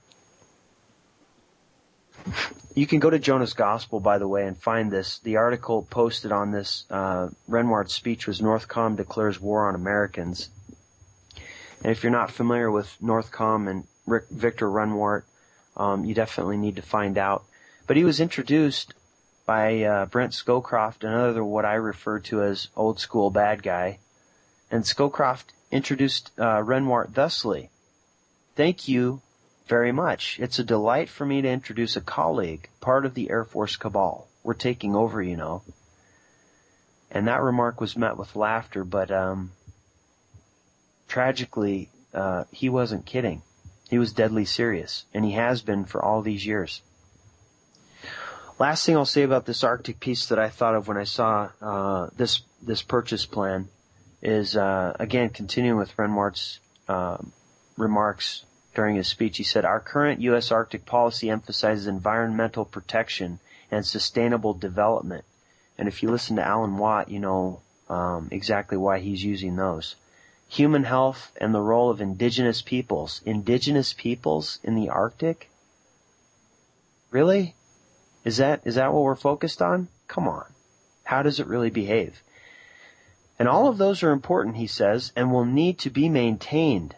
you can go to Jonah's Gospel, by the way, and find this. The article posted on this, uh, Renward's speech was Northcom declares war on Americans. And if you're not familiar with Northcom and Rick, Victor Renwart, um, you definitely need to find out. But he was introduced by uh, Brent Scowcroft, another what I refer to as old school bad guy. And Scowcroft introduced uh, Renwart thusly. Thank you very much. It's a delight for me to introduce a colleague, part of the Air Force cabal. We're taking over, you know. And that remark was met with laughter, but um, tragically, uh, he wasn't kidding. He was deadly serious, and he has been for all these years. Last thing I'll say about this Arctic piece that I thought of when I saw uh, this this purchase plan is, uh, again, continuing with Renwart's uh, remarks during his speech. He said, our current U S Arctic policy emphasizes environmental protection and sustainable development. And if you listen to Alan Watt, you know um, exactly why he's using those. Human health and the role of indigenous peoples. Indigenous peoples in the Arctic? Really? Is that, is that what we're focused on? Come on. How does it really behave? And all of those are important, he says, and will need to be maintained.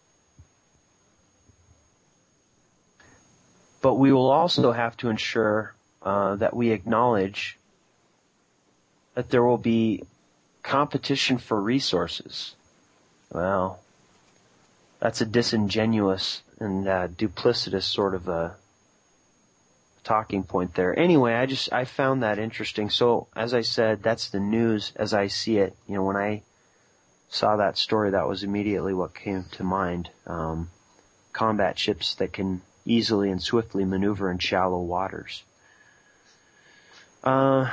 But we will also have to ensure uh, that we acknowledge that there will be competition for resources. Well, that's a disingenuous and uh, duplicitous sort of a talking point there. Anyway, I just, I found that interesting. So, as I said, that's the news as I see it. You know, when I saw that story, that was immediately what came to mind. Um, combat ships that can easily and swiftly maneuver in shallow waters. Uh,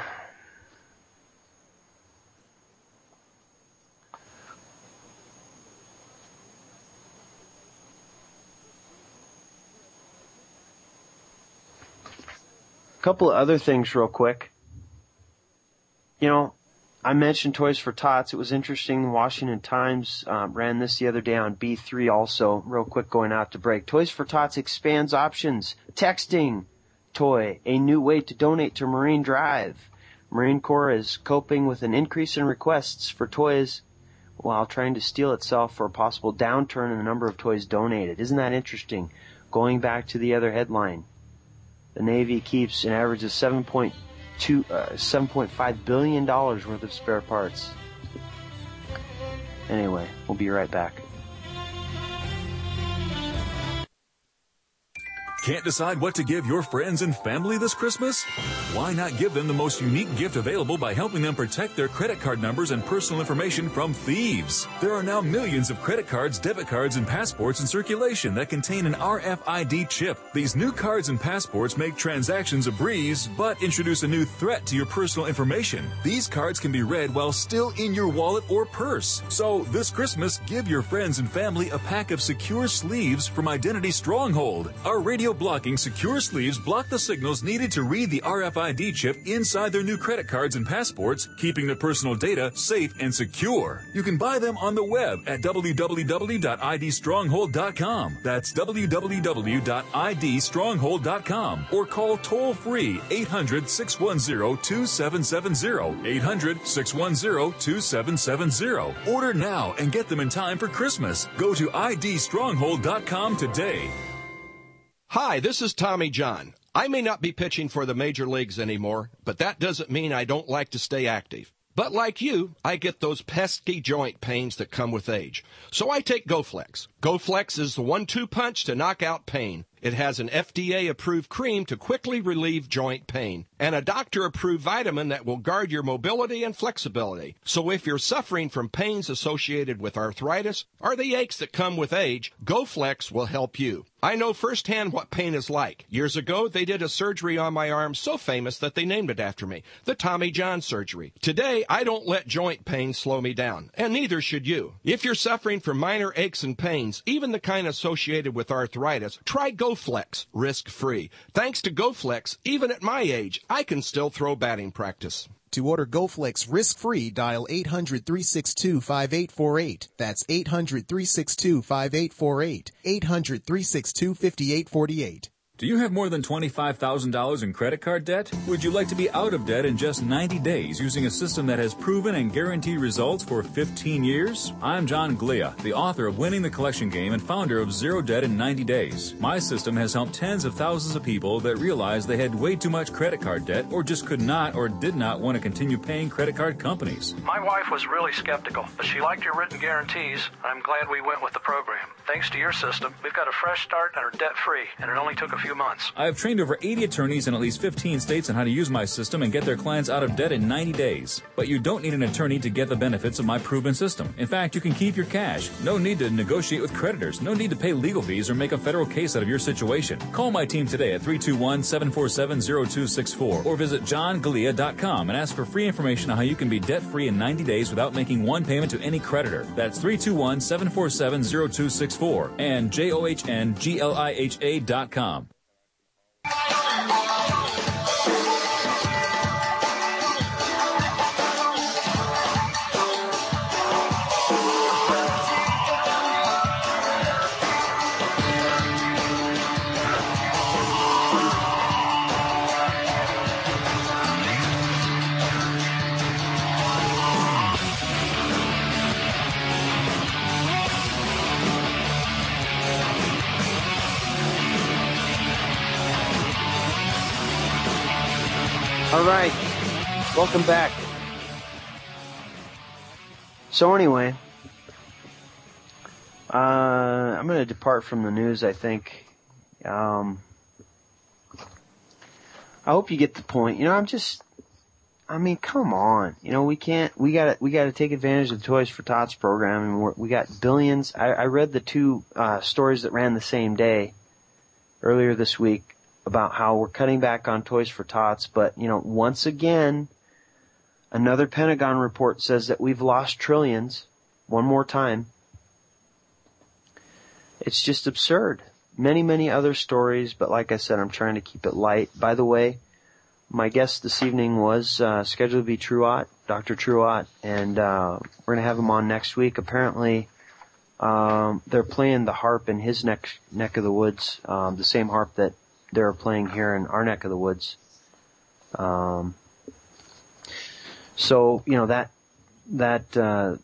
couple of other things real quick. You know, I mentioned Toys for Tots. It was interesting. The Washington Times um, ran this the other day on B three also. Real quick going out to break. Toys for Tots expands options. Texting toy, a new way to donate to Marine Drive. Marine Corps is coping with an increase in requests for toys while trying to steel itself for a possible downturn in the number of toys donated. Isn't that interesting? Going back to the other headline. The Navy keeps an average of seven point two, uh, seven point five billion dollars worth of spare parts. Anyway, we'll be right back. Can't decide what to give your friends and family this Christmas? Why not give them the most unique gift available by helping them protect their credit card numbers and personal information from thieves? There are now millions of credit cards, debit cards, and passports in circulation that contain an R F I D chip. These new cards and passports make transactions a breeze, but introduce a new threat to your personal information. These cards can be read while still in your wallet or purse. So this Christmas, give your friends and family a pack of secure sleeves from Identity Stronghold. Our radio blocking secure sleeves block the signals needed to read the R F I D chip inside their new credit cards and passports, keeping their personal data safe and secure. You can buy them on the web at w w w dot i d stronghold dot com. That's w w w dot i d stronghold dot com, or call toll-free eight hundred, six one zero, two seven seven zero, eight hundred, six one zero, two seven seven zero. Order now and get them in time for Christmas. Go to i d stronghold dot com today. Hi, this is Tommy John. I may not be pitching for the major leagues anymore, but that doesn't mean I don't like to stay active. But like you, I get those pesky joint pains that come with age. So I take GoFlex. GoFlex is the one two punch to knock out pain. It has an F D A-approved cream to quickly relieve joint pain, and a doctor-approved vitamin that will guard your mobility and flexibility. So if you're suffering from pains associated with arthritis or the aches that come with age, GoFlex will help you. I know firsthand what pain is like. Years ago, they did a surgery on my arm so famous that they named it after me, the Tommy John surgery. Today, I don't let joint pain slow me down, and neither should you. If you're suffering from minor aches and pains, even the kind associated with arthritis, try GoFlex, risk-free. Thanks to GoFlex, even at my age, I can still throw batting practice. To order GoFlex risk-free, dial eight hundred, three six two, five eight four eight. That's eight hundred, three six two, five eight four eight. eight hundred, three six two, five eight four eight. Do you have more than twenty-five thousand dollars in credit card debt? Would you like to be out of debt in just ninety days using a system that has proven and guaranteed results for fifteen years? I'm John Glia, the author of Winning the Collection Game and founder of Zero Debt in ninety days. My system has helped tens of thousands of people that realized they had way too much credit card debt or just could not or did not want to continue paying credit card companies. My wife was really skeptical, but she liked your written guarantees. I'm glad we went with the program. Thanks to your system, we've got a fresh start and are debt-free, and it only took a few months. I have trained over eighty attorneys in at least fifteen states on how to use my system and get their clients out of debt in ninety days. But you don't need an attorney to get the benefits of my proven system. In fact, you can keep your cash. No need to negotiate with creditors. No need to pay legal fees or make a federal case out of your situation. Call my team today at three two one, seven four seven, zero two six four or visit john galea dot com and ask for free information on how you can be debt-free in ninety days without making one payment to any creditor. That's three two one, seven four seven, zero two six four and J O H N G L I H A dot com. All right, welcome back. So anyway, uh, I'm going to depart from the news, I think. Um, I hope you get the point. You know, I'm just, I mean, come on. You know, we can't, we got to, we got to take advantage of the Toys for Tots program, and we're, we got billions. I, I read the two uh, stories that ran the same day earlier this week about how we're cutting back on Toys for Tots, but, you know, once again, another Pentagon report says that we've lost trillions one more time. It's just absurd. Many, many other stories, but like I said, I'm trying to keep it light. By the way, my guest this evening was uh, scheduled to be Truott, Doctor Truott, and uh, we're going to have him on next week. Apparently, um, they're playing the harp in his neck, neck of the woods, um, the same harp that they're playing here in our neck of the woods. Um, so, you know, that, that, uh,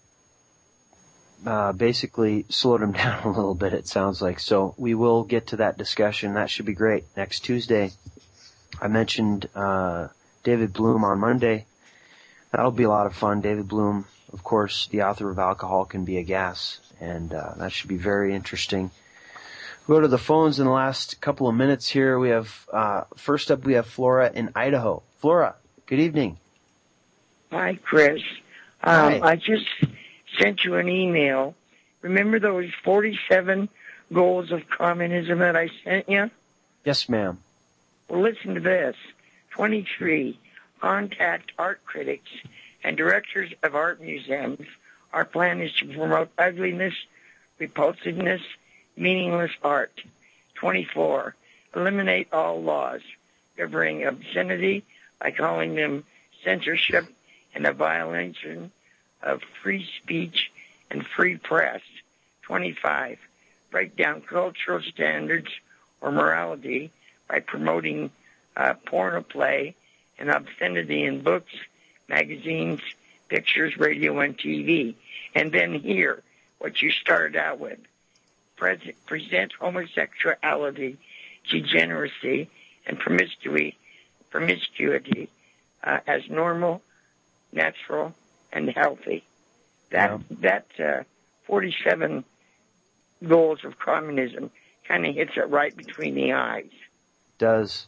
uh, basically slowed him down a little bit, it sounds like. So we will get to that discussion. That should be great. Next Tuesday, I mentioned, uh, David Bloom on Monday. That'll be a lot of fun. David Bloom, of course, the author of Alcohol Can Be a Gas, and uh, that should be very interesting. We'll go to the phones in the last couple of minutes here. We have, uh, first up, we have Flora in Idaho. Flora, good evening. Hi, Chris. Um, Hi. I just sent you an email. Remember those forty-seven goals of communism that I sent you? Yes, ma'am. Well, listen to this. twenty-three, contact art critics and directors of art museums. Our plan is to promote ugliness, repulsiveness, meaningless art. twenty-four, eliminate all laws governing obscenity by calling them censorship and a violation of free speech and free press. twenty-five, break down cultural standards or morality by promoting uh, porno play and obscenity in books, magazines, pictures, radio, and T V. And then here, what you started out with. Present, present homosexuality, degeneracy, and promiscuity, promiscuity uh, as normal, natural, and healthy. That yeah. that uh, forty-seven goals of communism kind of hits it right between the eyes. Does.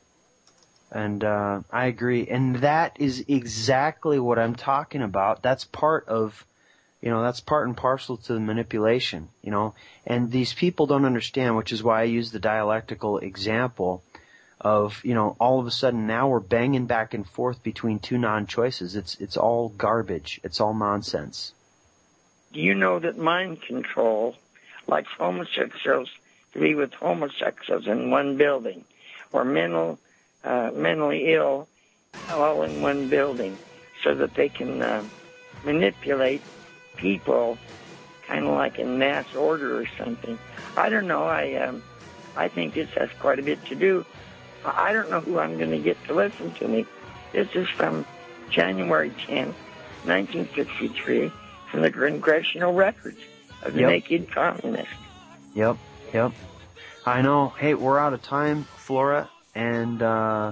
And uh, I agree. And that is exactly what I'm talking about. That's part of, you know, that's part and parcel to the manipulation, you know. And these people don't understand, which is why I use the dialectical example of, you know, all of a sudden now we're banging back and forth between two non-choices. It's it's all garbage. It's all nonsense. Do you know that mind control likes homosexuals to be with homosexuals in one building, or mental, uh, mentally ill all in one building, so that they can uh, manipulate people kind of like in mass order or something? I don't know. I um, I think this has quite a bit to do. I don't know who I'm going to get to listen to me. This is from January tenth, nineteen sixty-three, from the Congressional Records of the Yep. Naked Communist. Yep, yep. I know. Hey, we're out of time, Flora, and uh,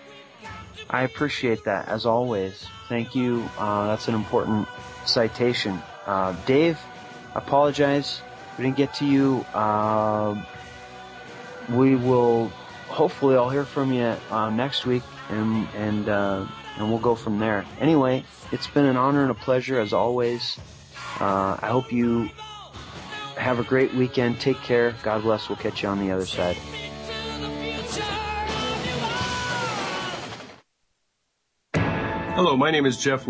I appreciate that, as always. Thank you. Uh, that's an important citation. Uh, Dave, I apologize. We didn't get to you. Uh, we will, hopefully I'll hear from you uh, next week, and and uh, and we'll go from there. Anyway, it's been an honor and a pleasure, as always. Uh, I hope you have a great weekend. Take care. God bless. We'll catch you on the other side. Hello, my name is Jeff